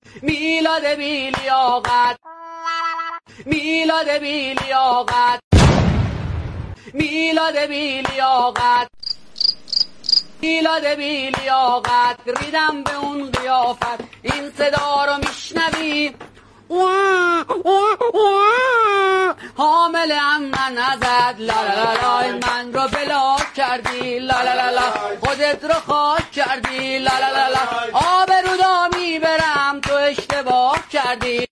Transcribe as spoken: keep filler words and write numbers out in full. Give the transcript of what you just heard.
میلاد بی لیاقت، میلاد بی لیاقت، میلاد بی لیاقت، میلاد بی لیاقت. ریدم به اون قیافت، این صدا رو میشنوی؟ حامل هم من ازد، لا لا لا لا، من رو بلاک کردی، لا لا لا لا، خودت رو خاک کردی، لا لا لا لا، آبرو دا میبرم تو اشتباه کردی.